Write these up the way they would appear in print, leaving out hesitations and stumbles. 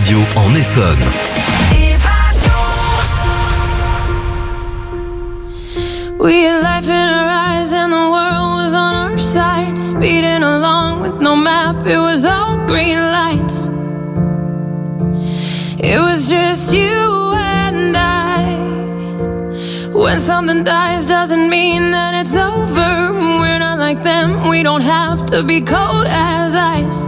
Radio en Essonne. We had life in our eyes and the world was on our side, speeding along with no map, it was all green lights. It was just you and I. When something dies doesn't mean that it's over. We're not like them, we don't have to be cold as ice.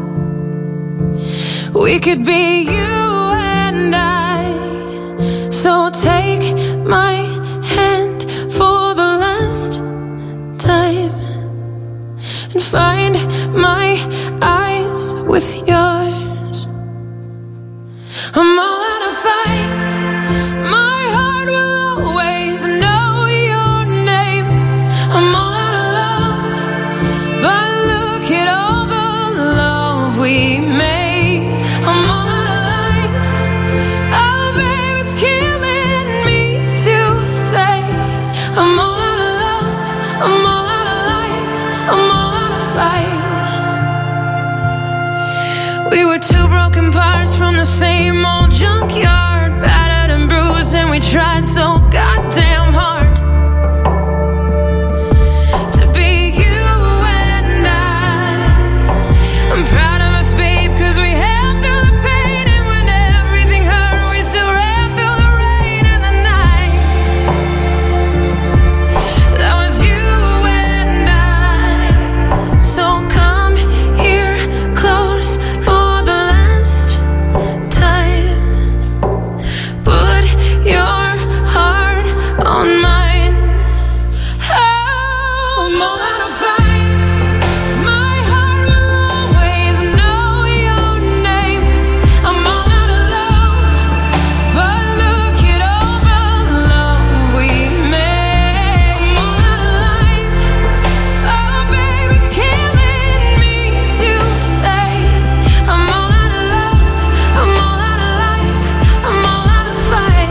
We could be you and I. So take my hand for the last time and find my eyes with yours. I'm all out of fight. My heart will always know your name. I'm all out of love, but look at all the love we made. I'm all out of life. Oh, babe, it's killing me to say. I'm all out of love. I'm all out of life. I'm all out of fight. We were two broken parts from the same old junkyard, battered and bruised, and we tried so goddamn hard to be you and I. I'm proud of us, babe, cause we held through the pain, and when everything hurt, we still ran through the rain and the night. That was you and I. So come here close for the last time. Put your heart on mine. Oh, I'm all out of fight. My heart will always know your name. I'm all out of love, but look at all the love we made. I'm all out of life. Oh, babe, it's killing me to say. I'm all out of love. I'm all out of life. I'm all out of fight.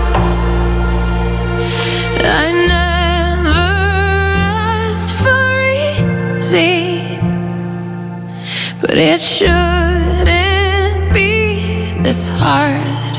I never asked for easy, but it shouldn't be this hard.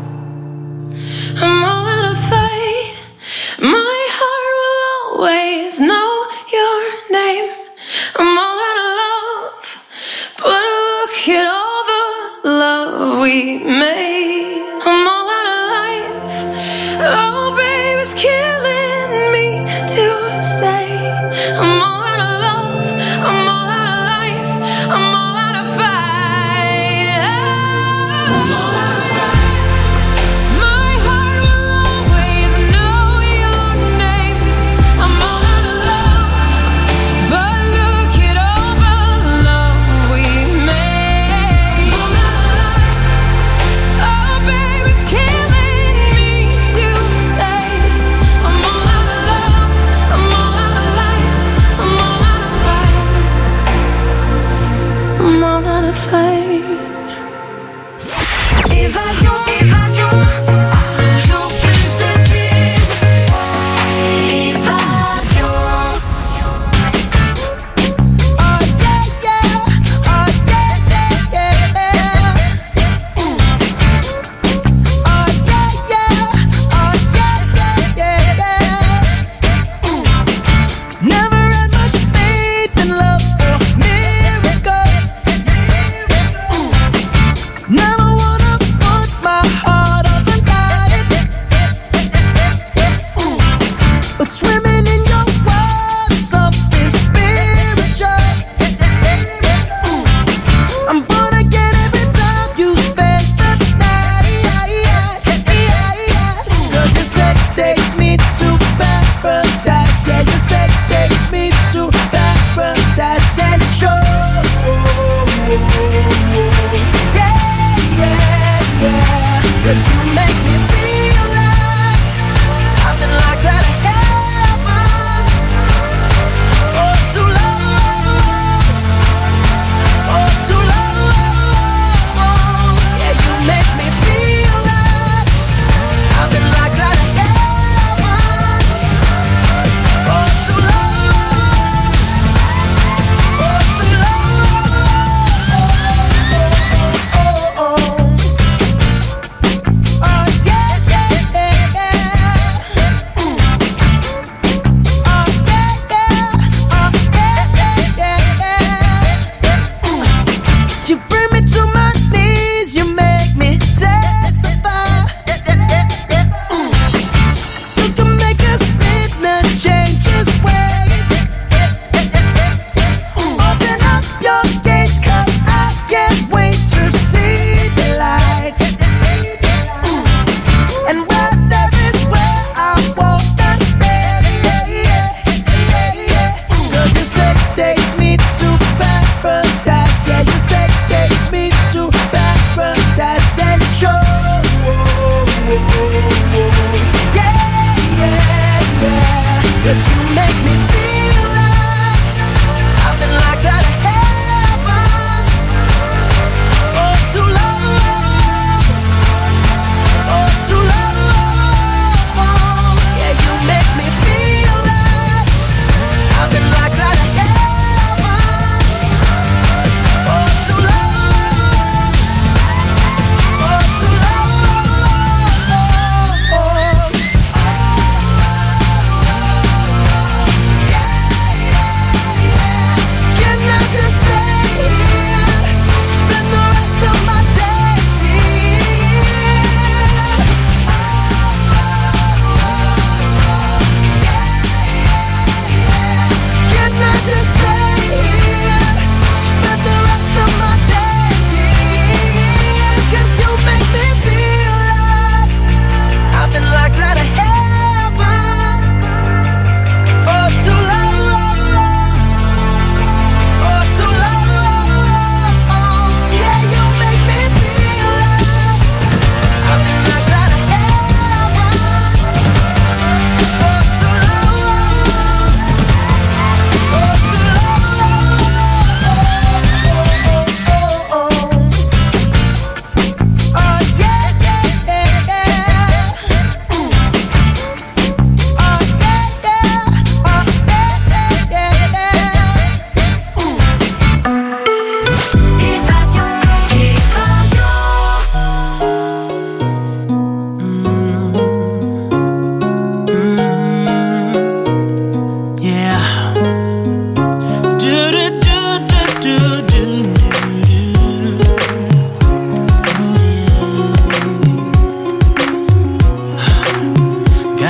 I'm all out of fight. My heart will always know your name. I'm all out of love, but look at all the love we made. I'm all out of life. Oh, babe, it's killing me to say. I'm all out of love. I'm all out of life. I'm all out of fight. I'm all out of fight. My heart will always know your name. I'm all out of love, but look at all the love we made. I'm all out of life. Oh, babe, it's killing me to say. I'm all out of love. I'm all out of life. I'm all out of fight. I'm all out of fight. Évasion, évasion, toujours plus de tubes. Évasion. Oh yeah, yeah. Oh yeah, yeah, yeah. Oh yeah, yeah. Oh yeah, yeah, yeah. Never had much faith in love or miracles. Never wanna put my heart on the line. But swimming in your world is something spiritual. I'm born again every time you spend the night. 'Cause your sex takes me to paradise. Yeah, your sex takes me to paradise and it shows. Yeah, yeah, yeah. 'Cause you make me feel like I've been locked out of heaven for too long. For too long. Yeah, you make me feel like I've been locked out of heaven for too long. For too long.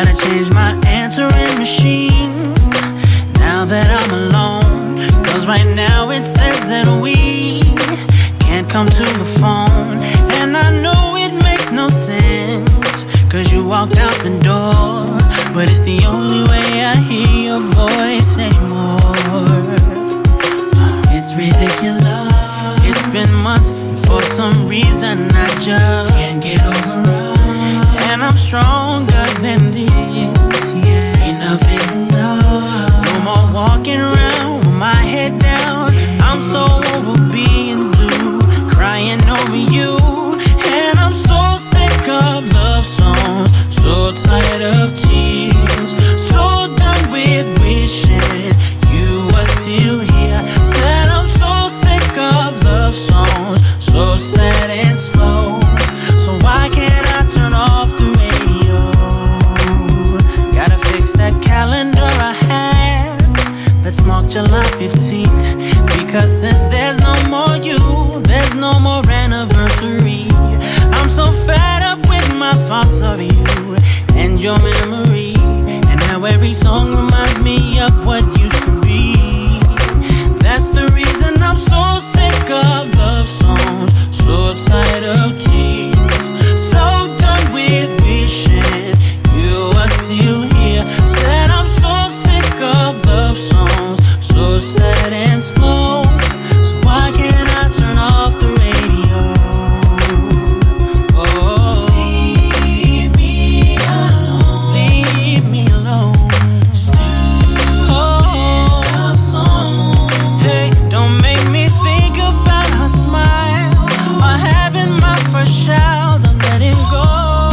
Gotta change my answering machine now that I'm alone. Cause right now it says that we can't come to the phone. And I know it makes no sense, cause you walked out the door. But it's the only way I hear your voice anymore. It's ridiculous. It's been months, and for some reason I just can't get over it. And I'm stronger than this, yeah. Enough is enough. No more walking around with my head down. I'm so over being blue, crying over you. And I'm so sick of love songs, so tired of tears, so done with wishing you were still here. Said I'm so sick of love songs, so sad and slow. So why can't I turn off the radio? Gotta fix that calendar I have that's marked July 15th. Because since there's no more you, there's no more anniversary. I'm so fed up with my thoughts of you and your memory, and how every song reminds me of what used to be. That's the reason I'm so sick of love songs, so tired of tears, so done with wishing you were still here. Said I'm so sick of love songs, so sad and slow. So why can't I turn off the radio? Oh, leave me alone. Leave me alone. Oh, love song. Hey, don't make me think about her smile or having my first child. I'm letting go.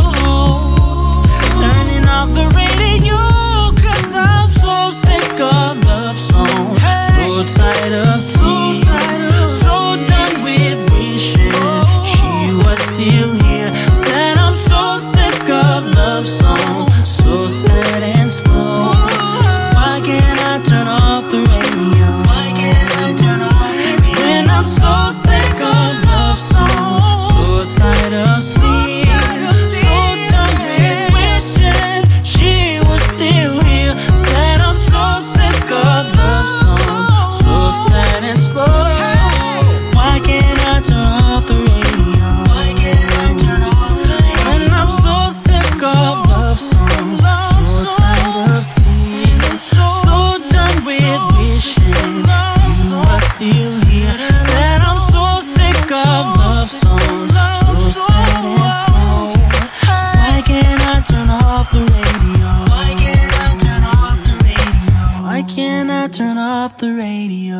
Turning off the radio, cause I'm so sick of love songs, so tired of tears, so done with wishing she was still here. Said I'm so sick of love songs, so sad and slow. So why can't I turn off the radio? Why can't I turn off the radio? When I'm so sick of love songs, so tired of tears, so done with wishing she was still here. Said I'm so sick of love songs, so sad and slow. Why can't I turn off the radio? Why can't I turn off the radio? When I'm so sick of love songs, so tired of tears, so done with wishing you were still here. Said I'm so sick of love songs, so sad and slow. So why can't I turn off the radio? Why can't I turn off the radio? Why can't I turn off the radio?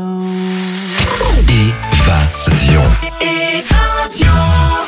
Évasion. Évasion.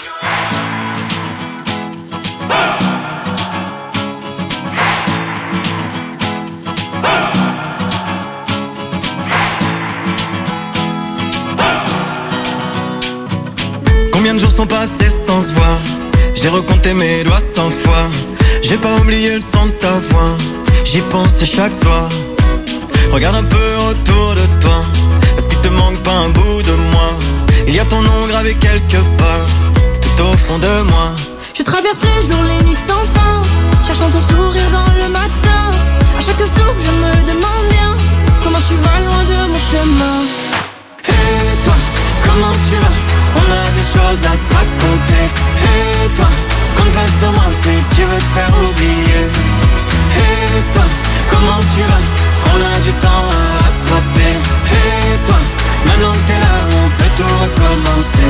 Combien de jours sont passés sans se voir? J'ai recompté mes doigts 100 fois. J'ai pas oublié le son de ta voix. J'y pense chaque soir. Regarde un peu autour de toi. Est-ce qu'il te manque pas un bout de moi? Il y a ton nom gravé quelque part, tout au fond de moi. Je traverse les jours, les nuits sans fin, cherchant ton sourire dans le matin. À chaque souffle, je me demande bien comment tu vas loin de mon chemin. Et toi, comment tu vas? On a des choses à se raconter. Et toi, compte pas sur moi si tu veux te faire oublier. Et toi, comment tu vas? On a du temps à rattraper. Et toi, maintenant que t'es là, on peut tout recommencer.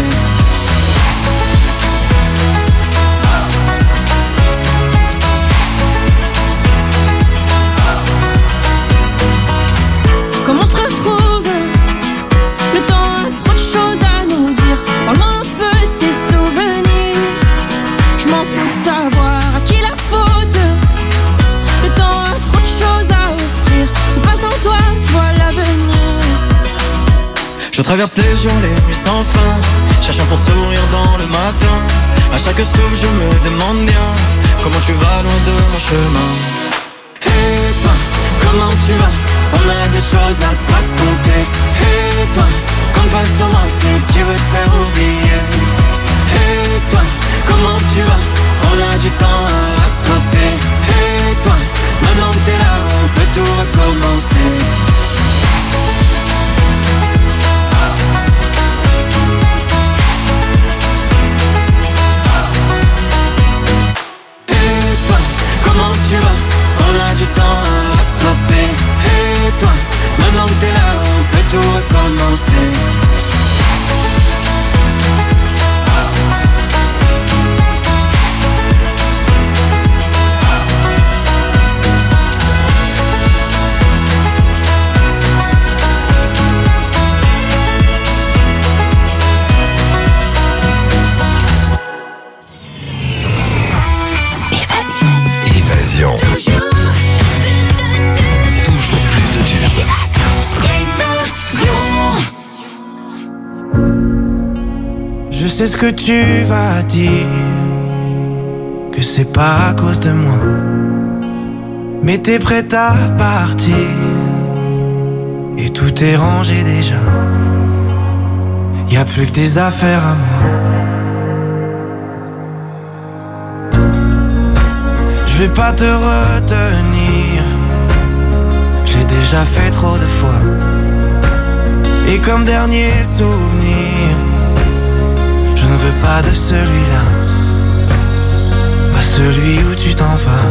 Comme on se retrouve, le temps a trop de choses à nous dire. Parle-moi un peu de tes souvenirs. Je m'en fous de savoir à qui la faute. Le temps a trop de choses à offrir. C'est pas sans toi que je vois l'avenir. Je traverse les jours, les nuits sans fin, cherchant ton sourire dans le matin. À chaque souffle, je me demande bien comment tu vas loin de mon chemin. Et toi, comment tu vas? On a des choses à se raconter. Et toi, compte pas sur moi si tu veux te faire oublier. Et toi, comment tu vas? On a du temps à rattraper. Et toi, Évasion. Toujours plus de tubes. Je sais ce que tu vas dire, que c'est pas à cause de moi, mais t'es prête à partir et tout est rangé déjà. Y'a plus que des affaires à moi. Je vais pas te retenir, j'ai déjà fait trop de fois. Et comme dernier souvenir, je ne veux pas de celui-là, pas celui où tu t'en vas.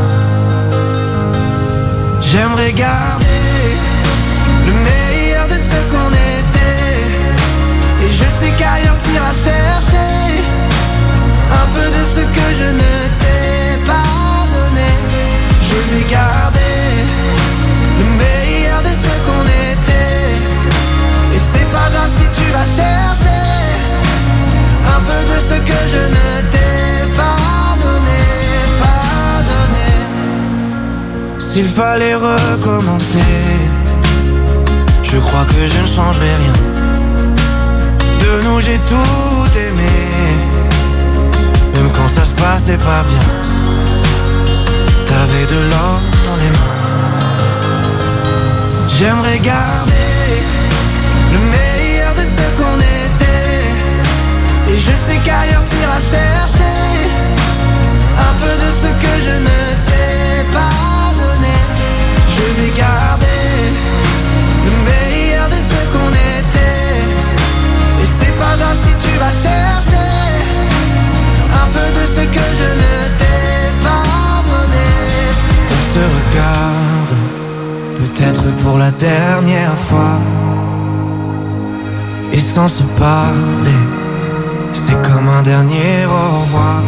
J'aimerais garder le meilleur de ce qu'on était, et je sais qu'ailleurs t'iras chercher un peu de ce que je ne t'ai pas donné. Je vais garder le meilleur de ce qu'on était, et c'est pas grave si tu vas chercher un peu de ce que je ne t'ai pas donné, pas donné. S'il fallait recommencer, je crois que je ne changerai rien. De nous j'ai tout aimé, même quand ça se passait pas bien. T'avais de l'or dans les mains. J'aimerais garder le meilleur de ce qu'on était, et je sais qu'ailleurs t'iras chercher un peu de ce que je ne t'ai pas donné. Je vais garder le meilleur de ce qu'on était, et c'est pas grave si tu vas chercher un peu de ce que je ne t'ai pas donné. On se regarde, peut-être pour la dernière fois, et sans se parler, c'est comme un dernier au revoir.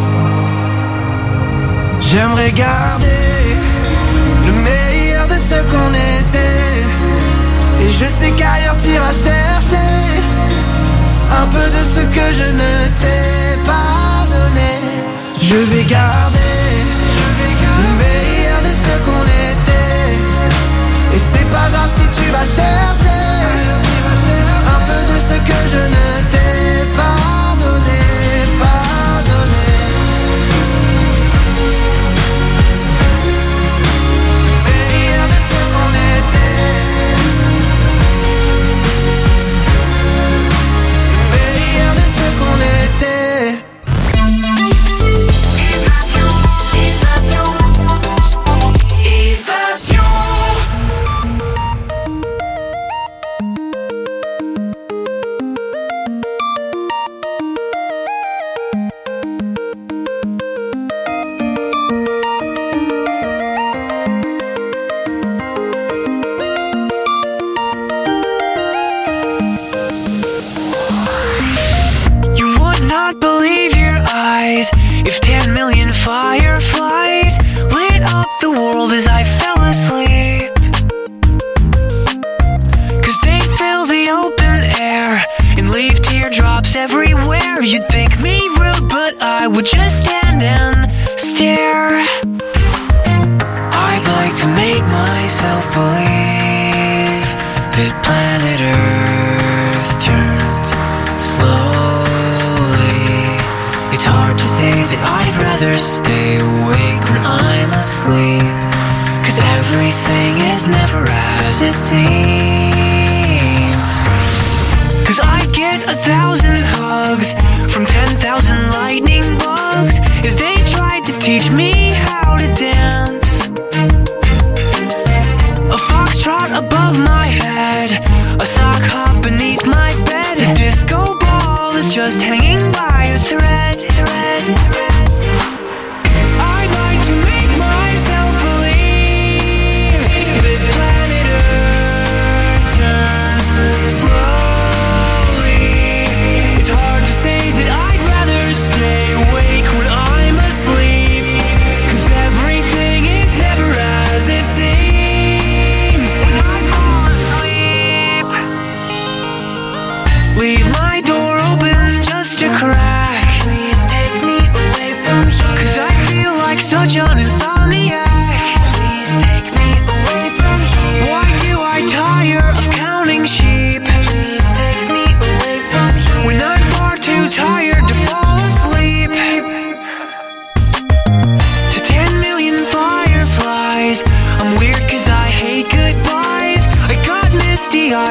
J'aimerais garder le meilleur de ce qu'on était, et je sais qu'ailleurs t'iras chercher un peu de ce que je ne t'ai pas donné. Je vais garder le meilleur de ce qu'on était, et c'est pas grave si tu vas chercher un peu de ce que je ne t'ai pas donné, pas donné. Meilleur de ce qu'on était, meilleur de ce qu'on était. If 10 million fireflies lit up the world as I fell asleep, 'cause they fill the open air and leave teardrops everywhere. You'd think me rude, but I would just stand and stare. I'd like to make myself believe that planet Earth turns slowly. It's hard to say that I'd rather stay awake when I'm asleep, 'cause everything is never as it seems. 'Cause I get 1,000 hugs from 10,000 lightning bugs as they tried to teach me how to dance. A foxtrot above my head, a sock hop beneath my bed, a disco ball is just hanging by a thread. I'd like to make myself believe that planet Earth turns slowly. It's hard to say that I'd rather stay awake when I'm asleep, 'cause everything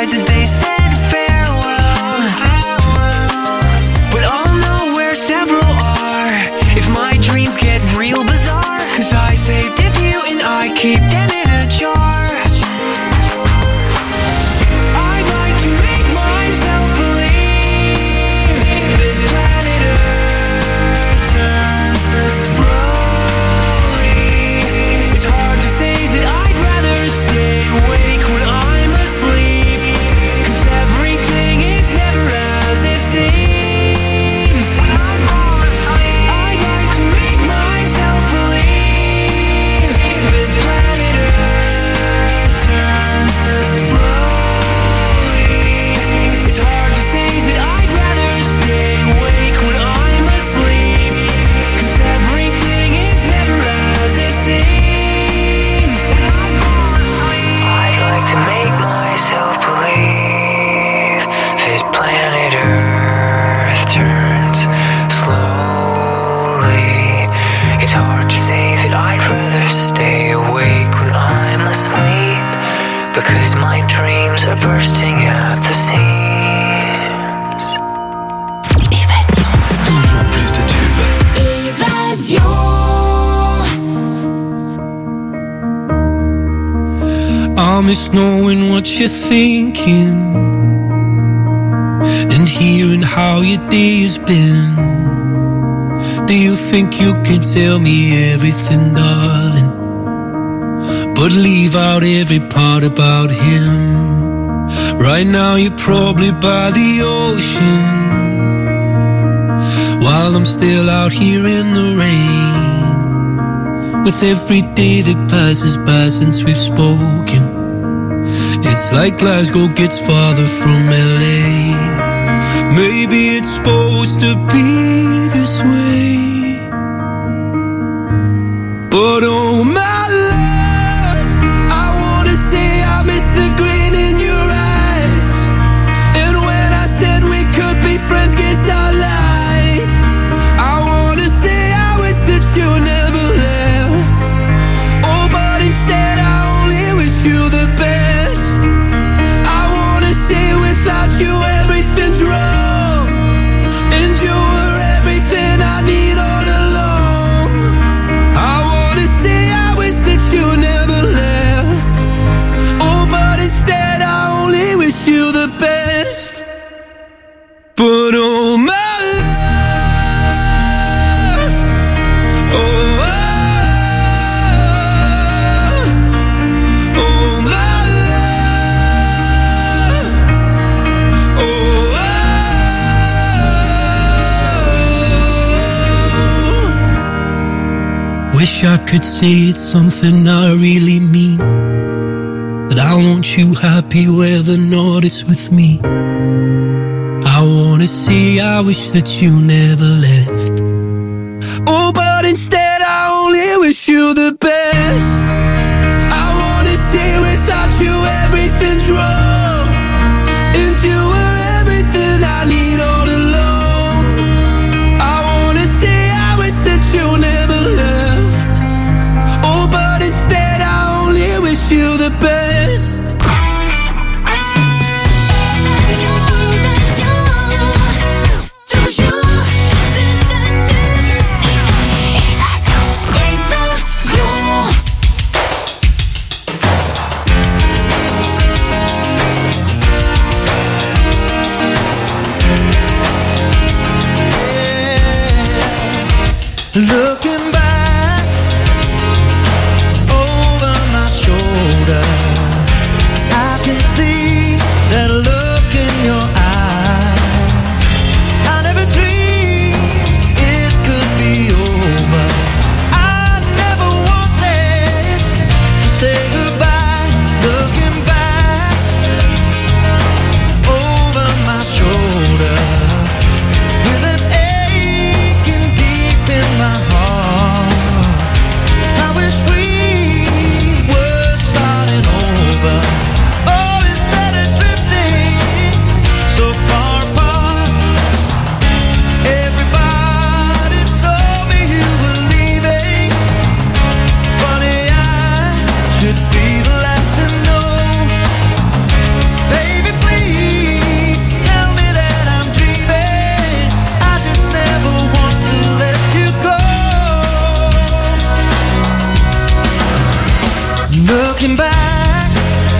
goodbyes as they said farewell. But I'll know where several are if my dreams get real bizarre, 'cause I saved a few and I keep them in a jar. I'd like to make myself believe that planet Earth turns slowly. It's hard to say that I'd rather stay awake when I'm asleep, 'cause everything is never as it seems. I'd like to make myself believe that planet Earth turns slowly. It's hard to say that I'd rather stay awake when I'm asleep, 'cause everything is never as it seems. I'd like to make myself believe that planet Earth turns slowly. It's hard to say that I'd rather stay awake when I'm asleep, because my dreams are bursting at the seams. Toujours plus de tubes. I miss knowing what you're thinking and hearing how your day has been. Do you think you can tell me everything, darling, but leave out every part about him? Right now you're probably by the ocean, while I'm still out here in the rain. With every day that passes by since we've spoken, it's like Glasgow gets farther from LA. Maybe it's supposed to be this way, but oh my love, I wanna say I miss the grin in your eyes. And when I said we could be friends, guess I lied. I wanna say I wish that you never left. Oh, but instead I only wish you the best. I wanna say without you everything's wrong, and you were everything I need all along. I wanna say I wish that you never left. Oh, but instead I only wish you the best. But oh my love, oh, oh my love, oh, wish I could say it's something I really mean, that I want you happy where the north is with me. I wanna say I wish that you never left. Oh, but instead I only wish you the best. I wanna say without you everything's wrong, and you were everything I need all along. I wanna say I wish that you never left. Oh, but instead I only wish you the best. Looking back over my shoulder, I can see that look in your eye. I never dreamed it could be over. I never wanted to say goodbye. Looking back over my shoulder, with an aching deep in my heart. Looking back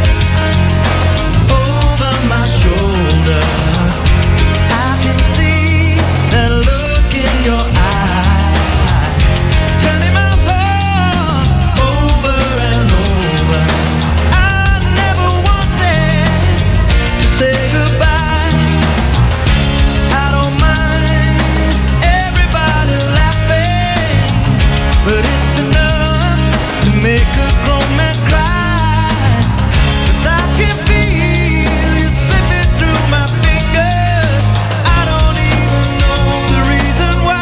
over my shoulder, I can see that look in your eye, turning my heart over and over. I never wanted to say goodbye. I don't mind everybody laughing, but it's enough to make a grown man cry. 'Cause I can feel you slipping through my fingers. I don't even know the reason why.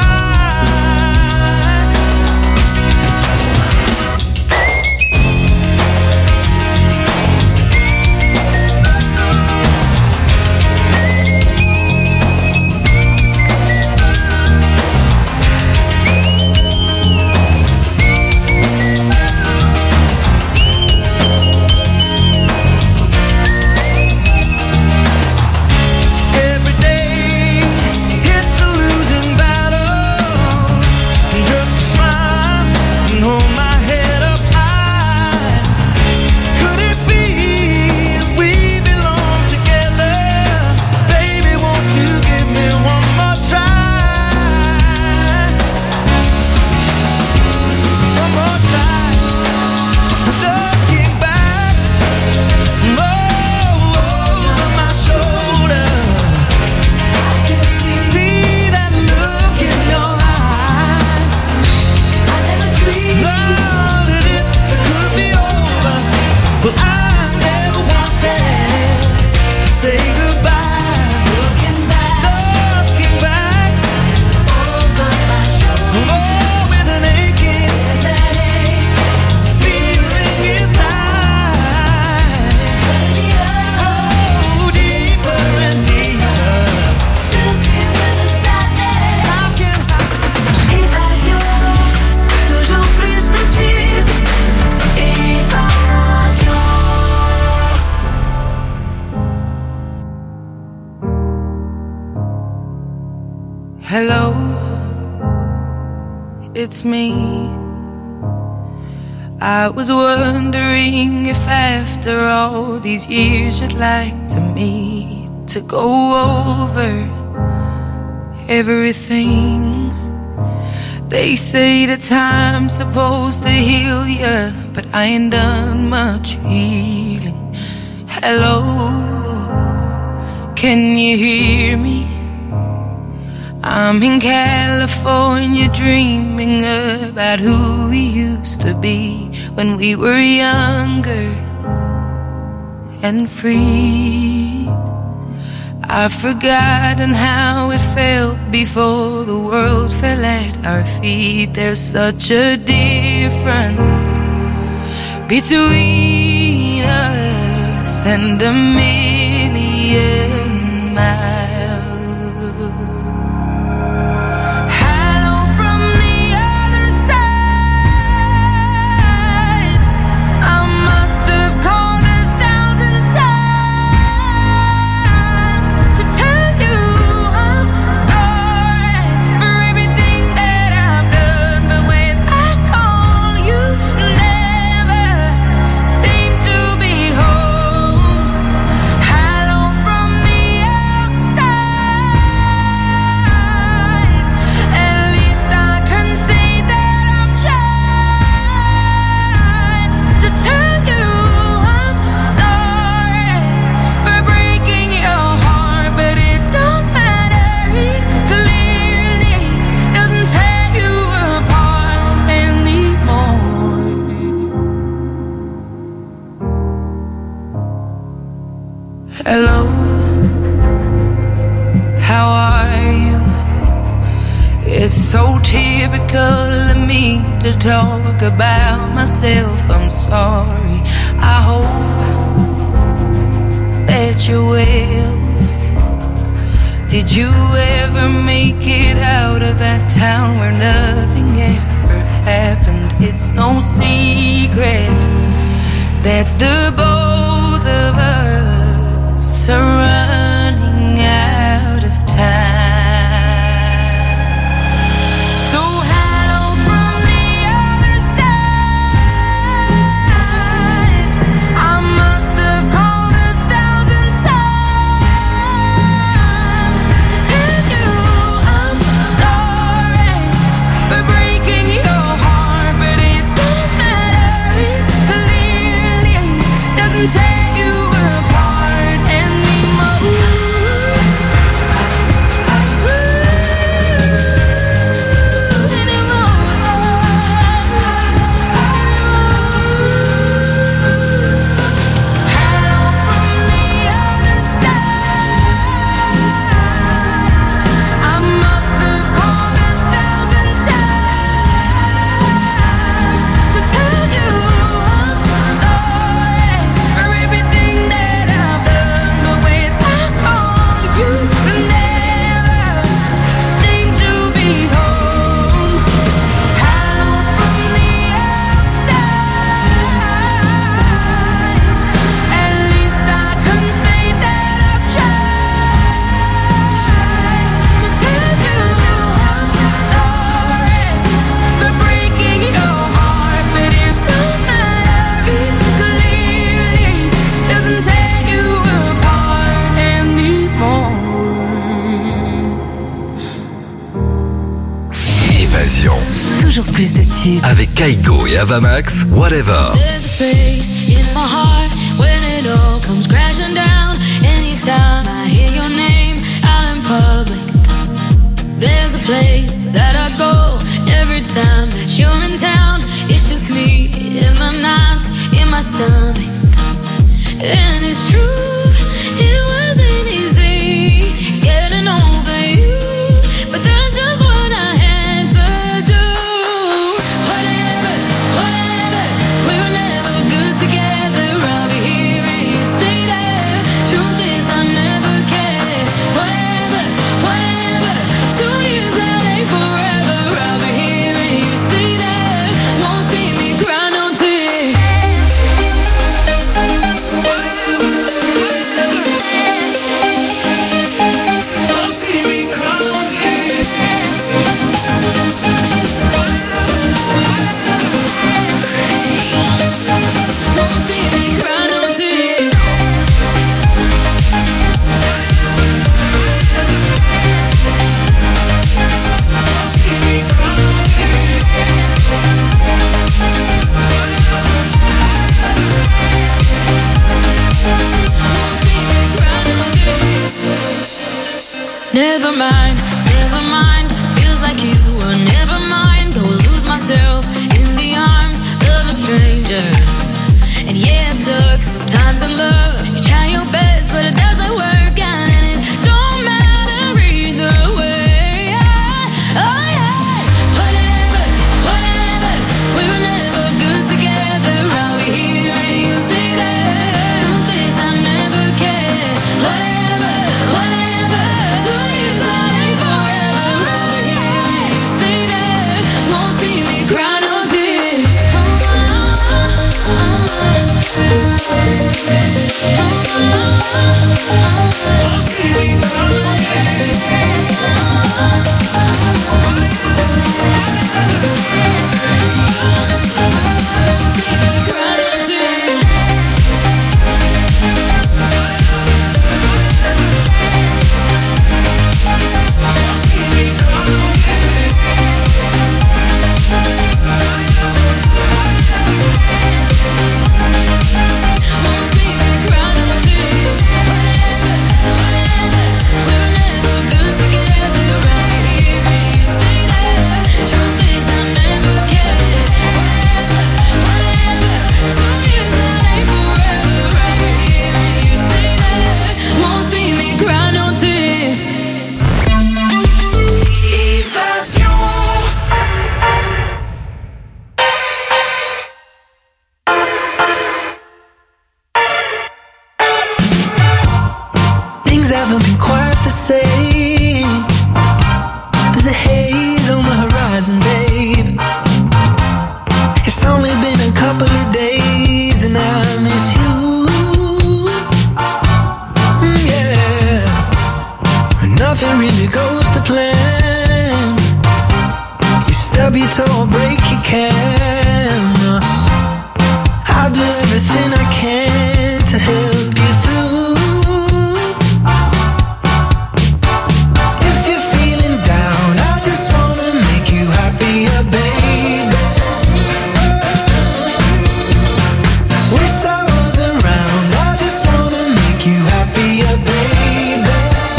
Every day it's a losing battle. Just smile and hold my head up high. Could it be we belong together? Baby, won't you give me one more try? One more try. Looking back over my shoulder, see that look in your eye. Thought that it could be over, but I never wanted to say goodbye. Looking back over my shoulder, with an aching feeling inside. Oh, deeper and deeper. How can Évasion, toujours plus de tubes. Évasion. Hello, it's me. I was wondering if after all these years you'd like to meet to go over everything. They say that time's supposed to heal ya, but I ain't done much healing. Hello, can you hear me? I'm in California dreaming about who we used to be when we were younger and free. I've forgotten how it felt before the world fell at our feet. There's such a difference between us and a million miles. Hello from the other side. I must have called 1,000 times to tell you I'm sorry for everything that I've done. But when I call, you never seem to be home. Hello from the outside. At least I can say that I've tried to tell you I'm sorry for breaking your heart, but it don't matter. It clearly doesn't tear you apart anymore. Hello, how are you? It's so typical of me to talk about myself. I'm sorry. I hope that you're well. Did you ever make it out of that town where nothing ever happened? It's no secret that the both of us are running out of time. So hello from the other side. Kaigo et Avamax, Whatever. There's a space in my heart when it all comes crashing down. Anytime I hear your name out in public, there's a place that I go every time that you're in town. It's just me in the nights, in my stomach. And it's true, it wasn't easy getting over you, but that's just what I had to do. Whatever, whatever, we were never good together. I'll be here and you say that. Truth is I never cared. Whatever, whatever, 2 years that ain't forever. I'll be here and you say that. Won't see me cry no tears. Won't see me cry no tears. Won't see me cry no tears. Never mind, never mind. Feels like you were never mind. Go lose myself in the arms of a stranger. And yeah, it sucks sometimes in love. You try your best, but it doesn't work out, and it don't matter either way. Oh yeah, whatever, whatever. We were never good together. I'll be here and you say that. Truth is I never cared. Whatever, whatever. 2 years that ain't forever. I'll be here and you say that. Won't see me cry no tears. Things haven't been quite the same. There's a haze on the horizon, babe. It's only been a couple of days and I miss you. Yeah. Nothing really goes to plan. You stub your toe or break your can. I'll do everything I can to help you through. If you're feeling down, I just wanna make you happier, baby. With sorrows around, I just wanna make you happier, baby.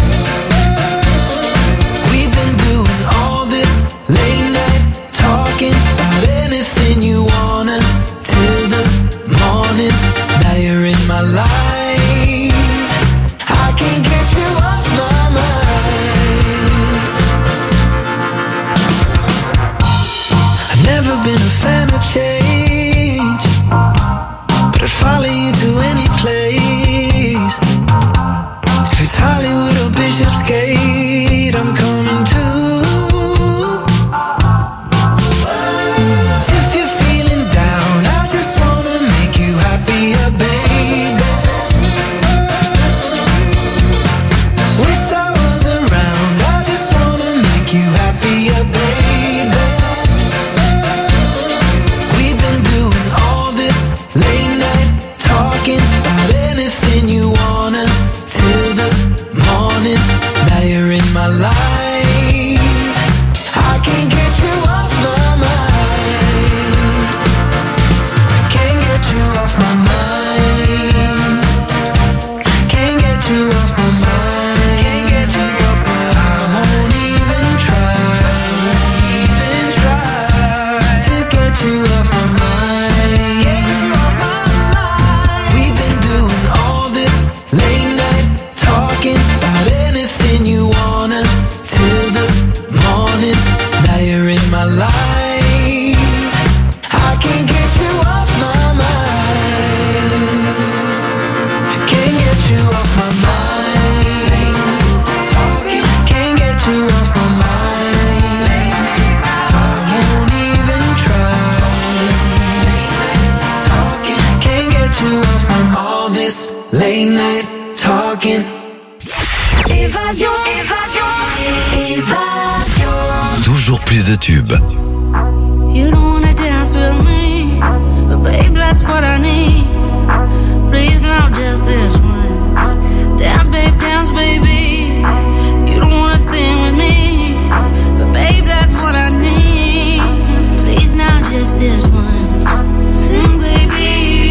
We've been doing all this late night talking about anything you wanna till the morning. Now you're in my life. I can't get you off my mind. I've never been a fan of change, but I'd find too well from all this late night talking. Évasion, évasion, évasion. Toujours plus de tubes. You don't wanna dance with me, but babe, that's what I need. Please, not just this once. Dance, baby. You don't wanna sing with me, but babe, that's what I need. Please, now just this once. Sing, baby.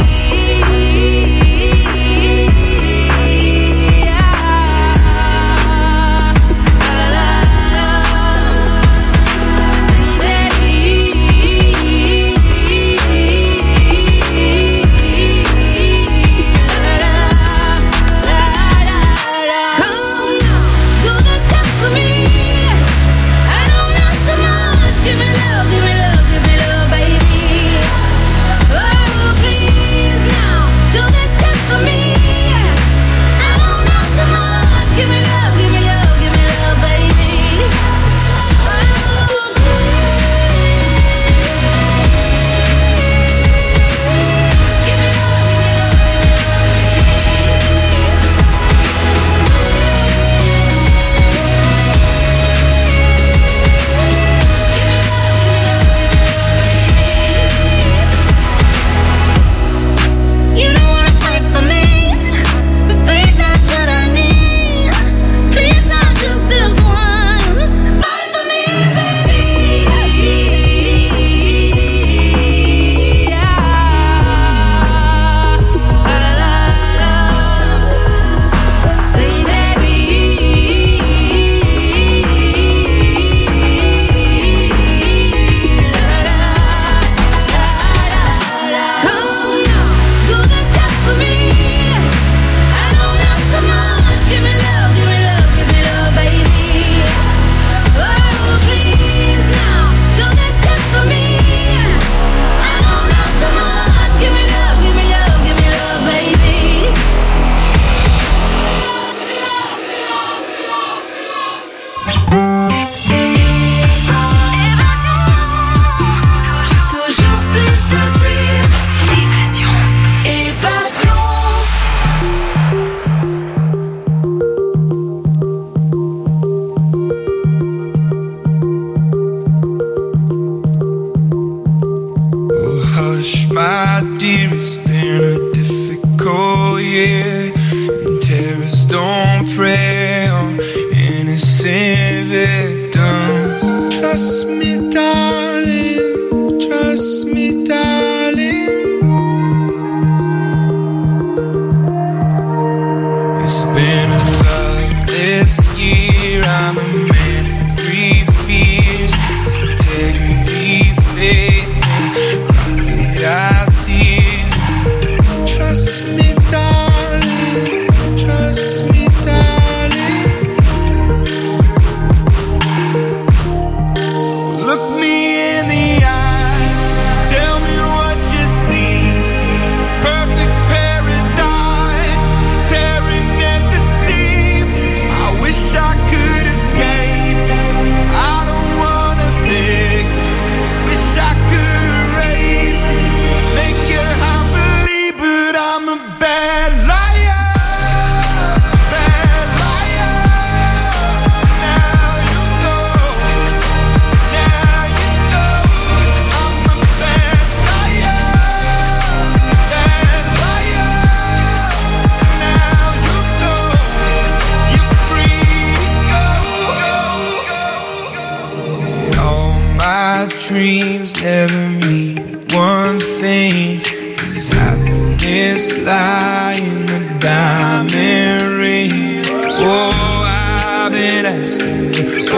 Dreams never mean one thing. Does happiness lie in the diamond ring? Oh, I've been asking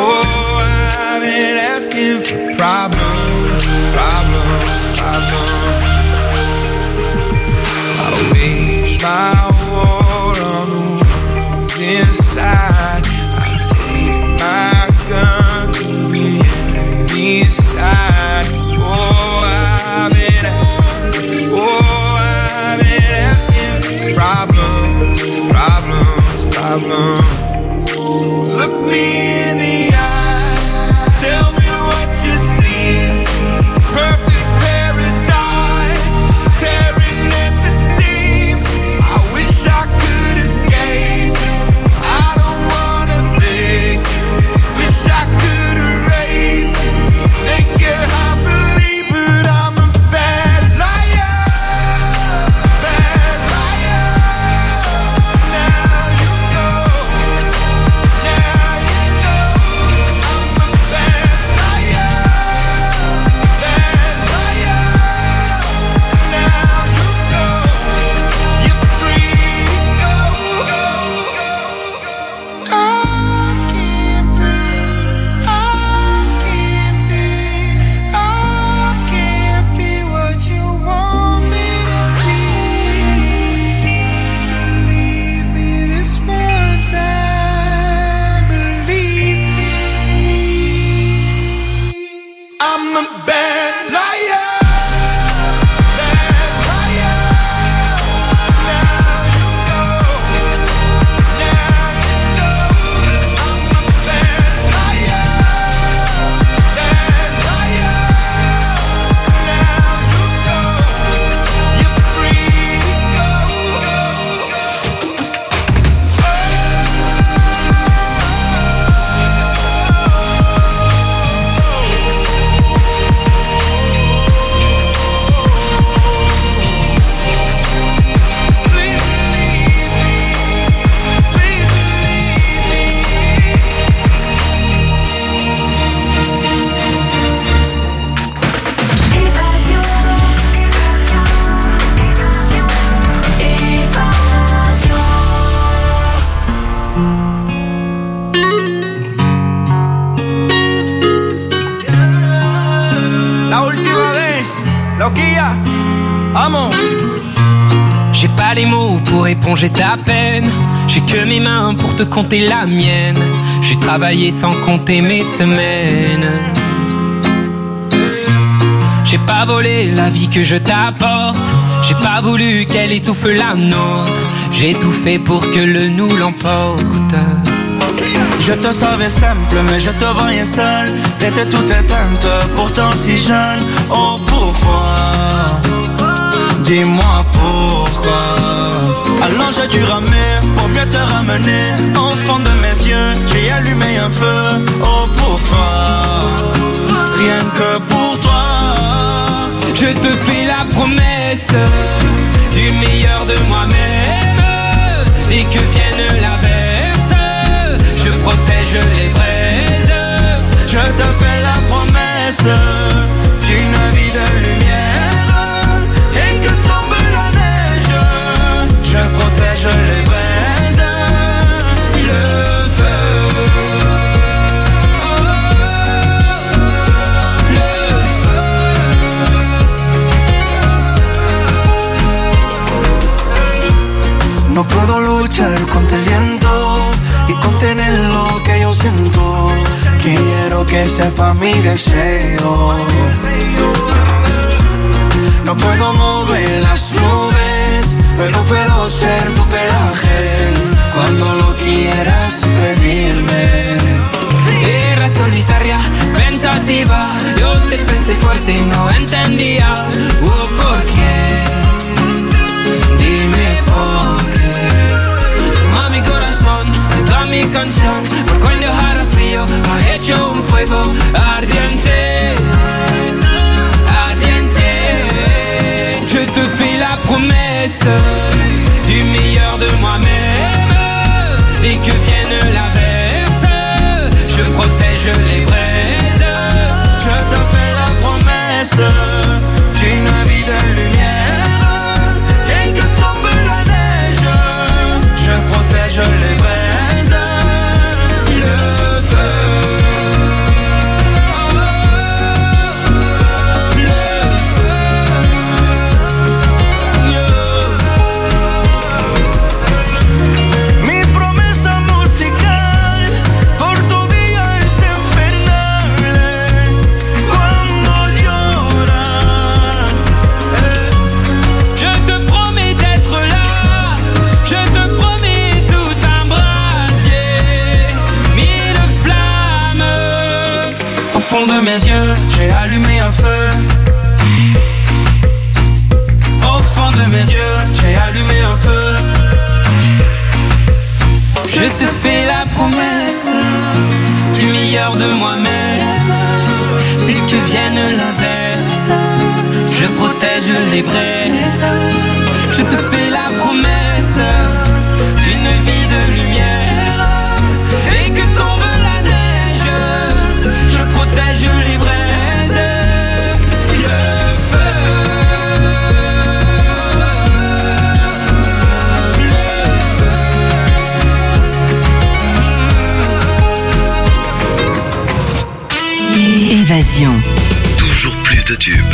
for problems. I wage my war on the world inside. I take my gun to the enemy's side. Oh, I've been asking for problems. So look me in the eye, tell me what you see. Perfect paradise, tearing at the seams. J'ai pas les mots pour éponger ta peine. J'ai que mes mains pour te compter la mienne. J'ai travaillé sans compter mes semaines. J'ai pas volé la vie que je t'apporte. J'ai pas voulu qu'elle étouffe la nôtre. J'ai tout fait pour que le nous l'emporte. Je te savais simple mais je te voyais seul. T'étais toute éteinte, pourtant si jeune. Oh pourquoi? Dis-moi pourquoi. Alors j'ai dû ramer pour mieux te ramener. Au fond de mes yeux, j'ai allumé un feu. Oh pour toi, rien que pour toi. Je te fais la promesse du meilleur de moi-même. Et que vienne l'averse, je protège les braises. Je te fais la promesse d'une vie de lumière. Et que tombe la neige, je protège les braises. Le feu, le feu. No puedo luchar contra el viento y contener lo que yo siento. Quiero que sepa mi deseo. No puedo mover las nubes, pero puedo ser tu pelaje cuando lo quieras pedirme. Era solitaria, pensativa. Yo te pensé fuerte y no entendía. ¿Por qué? Dime por qué. Toma mi corazón, toda mi canción. Por cuando hará frío, ha hecho un fuego ardiente. Ardiente. Je te fais la promesse du meilleur de moi-même. Et que vienne l'averse, je protège les braises. Je te fais la promesse d'une vie de lumière. Et que tombe la neige, je protège les braises. Le feu, le feu. Mi promesa musical por tu día es infernal. Cuando lloras, Je te promets d'être là. Je te promets tout un brasier. Mille flammes. au fond de mes yeux, j'ai allumé un feu. Au fond de mes yeux, j'ai allumé un feu. Je te fais la promesse du meilleur de moi-même. Et que vienne l'averse, je protège les braises. Je te fais la promesse d'une vie de lumière. Et que tombe la neige, je protège les braises. Le feu, le feu. Évasion. Toujours plus de tubes.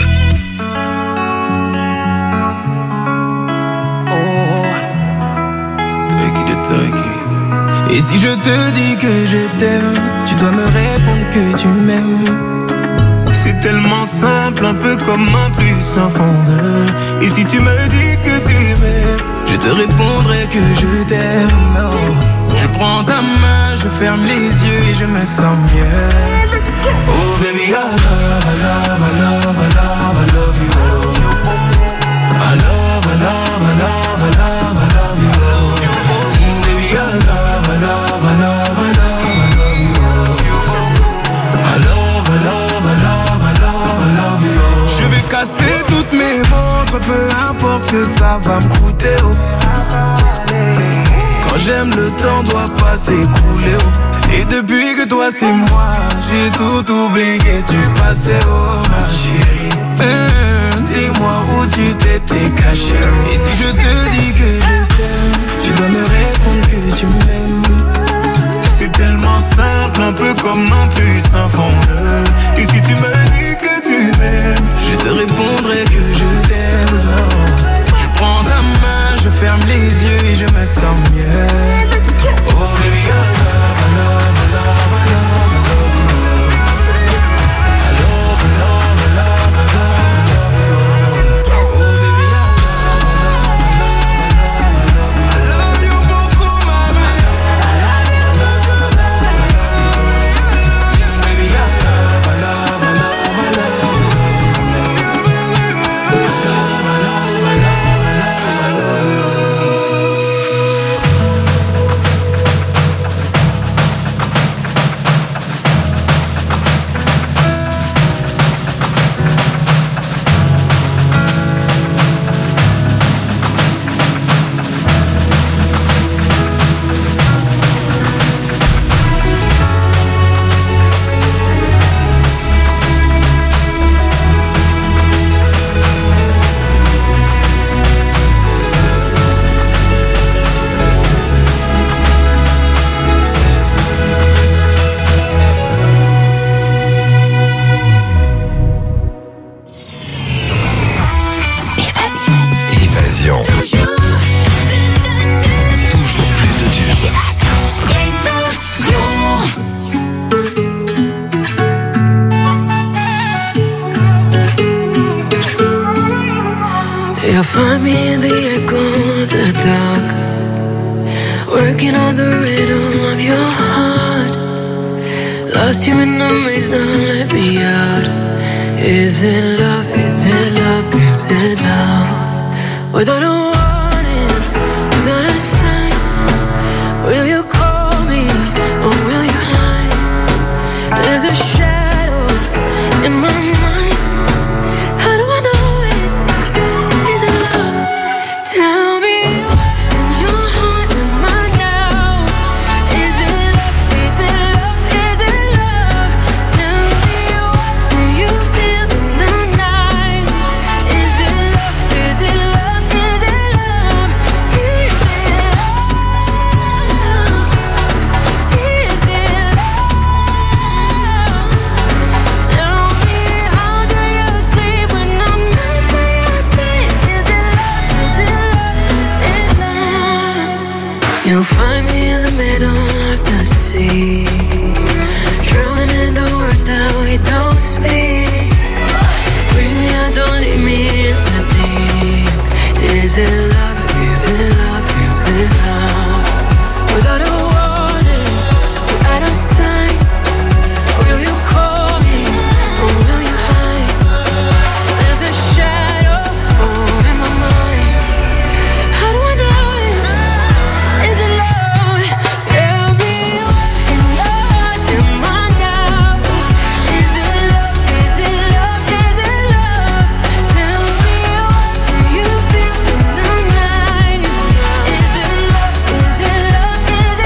Et si je te dis que je t'aime, tu dois me répondre que tu m'aimes. C'est tellement simple, un peu comme un plus sans fondeur. Et si tu me dis que tu m'aimes, je te répondrai que je t'aime. Non, je prends ta main, je ferme les yeux et je me sens mieux. Oh baby, I love, I love, I love, I love, I love you. I love, I love, I love, I love, I love you. Baby, I love, I love, I love, I love, I love you. I love, I love, I love, I love, I love you. Je vais casser toutes mes montres, peu importe ce que ça va me coûter. Quand j'aime, le temps doit pas s'écouler. Et depuis que toi c'est moi, j'ai tout oublié du passé, oh ma chérie. Dis-moi où tu t'étais caché. Et si je te dis que je t'aime, tu dois me répondre que tu m'aimes. C'est tellement simple, un peu comme un plus sans fondeur. Et si tu me dis que tu m'aimes, je te répondrai que je t'aime. Non. Je prends ta main, Lost you in the maze, now let me out. Is it love, is it love, is it love? Without a warning, without a sign, will you call me or will you hide? There's a shadow in my mind. How do I know it? Is it love? Tell me in your heart, in my now. Is it love, is it love, is it love? Tell me what do you feel in the night? Is it love, is it love, is it love? Is it love? Is it love? Tell me how do you sleep when I'm not by your side? Is it love, is it love, is it love? You'll find me in the middle of the sea, drowning in the words that we don't speak. Bring me out, don't leave me in the deep. Is it love, is it love, is it love? Without a warning, without a sign, will you call me or will you hide? There's a shadow in my mind. How do I know it? Is it love? Tell me what in your heart, in my now. Is it love, is it love, is it love? Tell me what do you feel in the night? Is it love, is it love, is it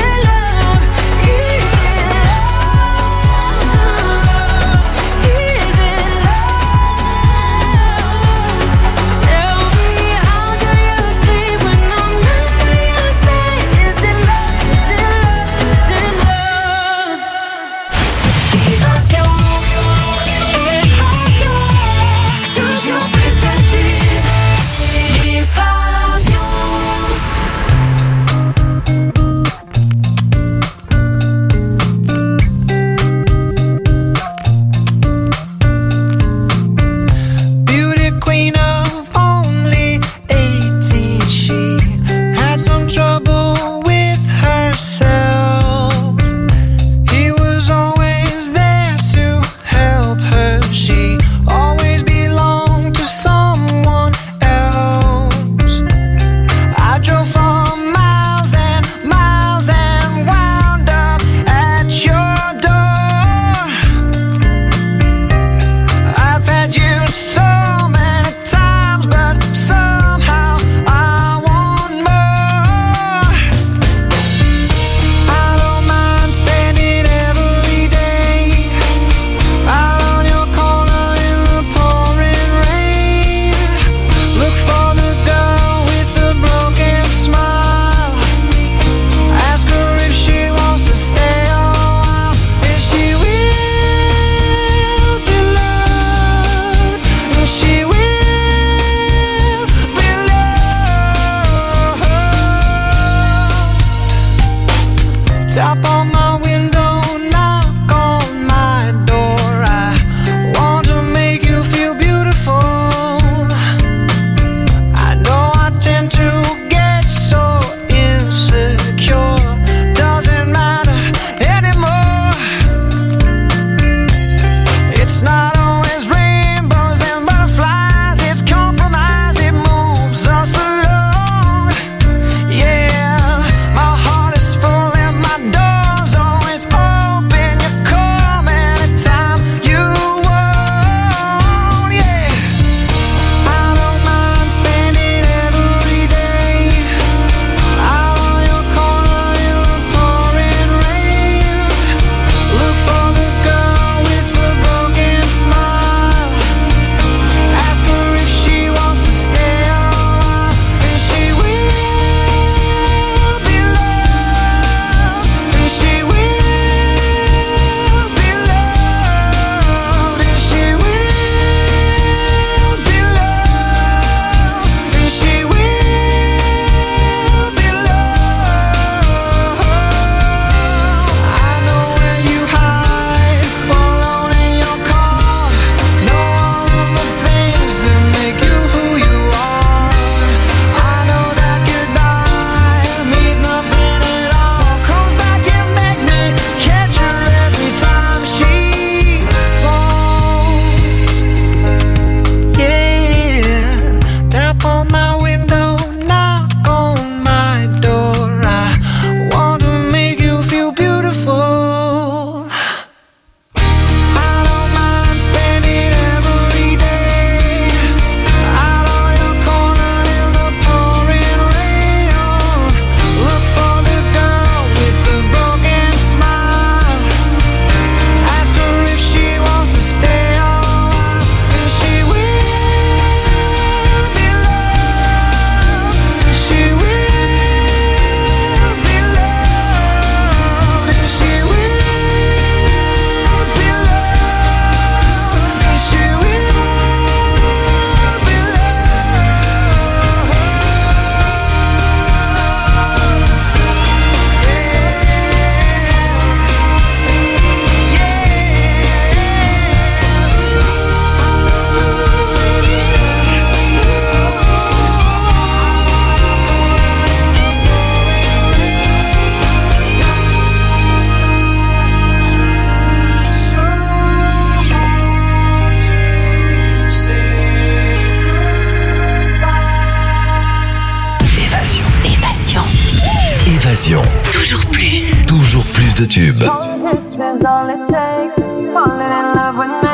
Évasion. Toujours plus. Toujours plus de tubes. All it takes, falling in love with me.